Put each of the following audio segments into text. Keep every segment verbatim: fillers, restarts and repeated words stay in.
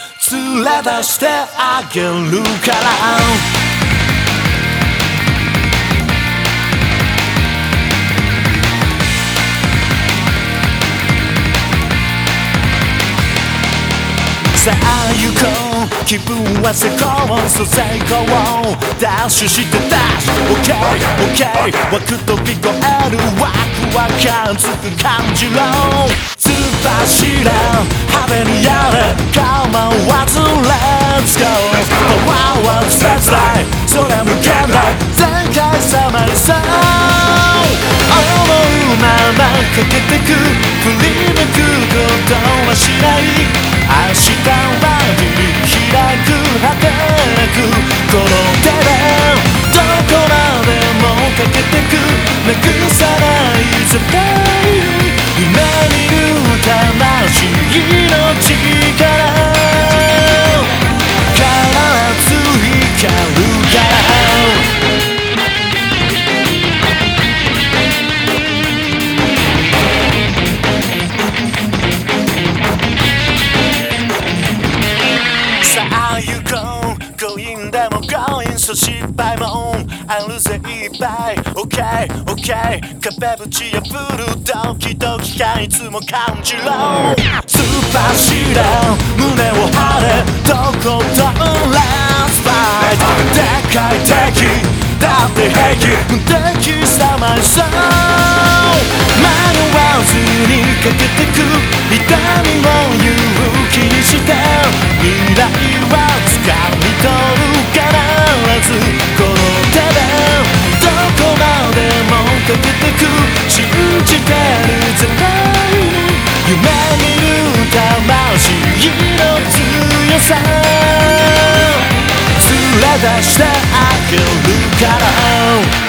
連れ出してあげるからさあ行こう気分は成功そう成功ダッシュしてダッシュ オーケー オーケー 枠飛び越えるワクワク感づく感じろ突っ走れ派手にやれ構わず Let's go パワーは絶大それ無限大全開さまりさ思うままかけてく振り向くことはしない明日は切り開く果てなくこの手でどこまでもかけてくなくさない絶対夢見る魂の力必ず光るからそう失敗もあるぜいっぱい オーケー オーケー 壁ぶち破るドキドキがいつも感じろスーパーシーラー胸を張れとことん Let's fight でかい敵だって平気無敵さまいそう迷わずにかけてく痛みを勇気にして未来は掴み取るからこの手でどこまでもかけてく信じてる絶対に夢見る魂の強さ連れ出してあげるから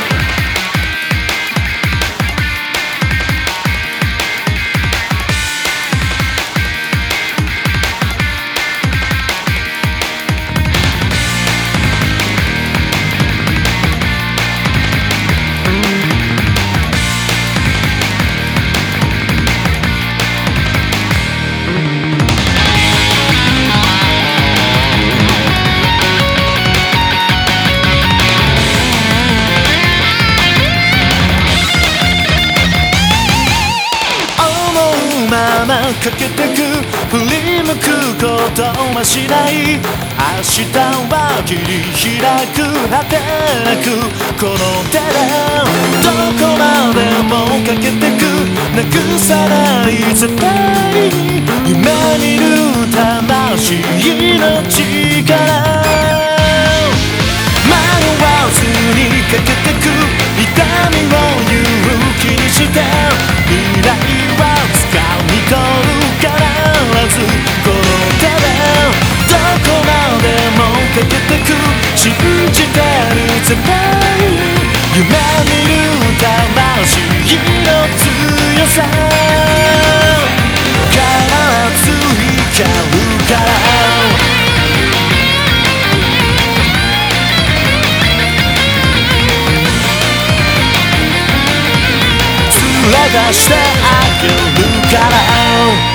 かけてく振り向くことはしない明日は切り開く果てなくこの手でどこまでもかけてくなくさない絶対に夢見る魂の力迷わずにかけてく痛みを勇気にして未来は掴み取る必ずこの手でどこまでもかけてく信じてる絶対に夢見る魂の強さ必ず光るから連れ出してあげるから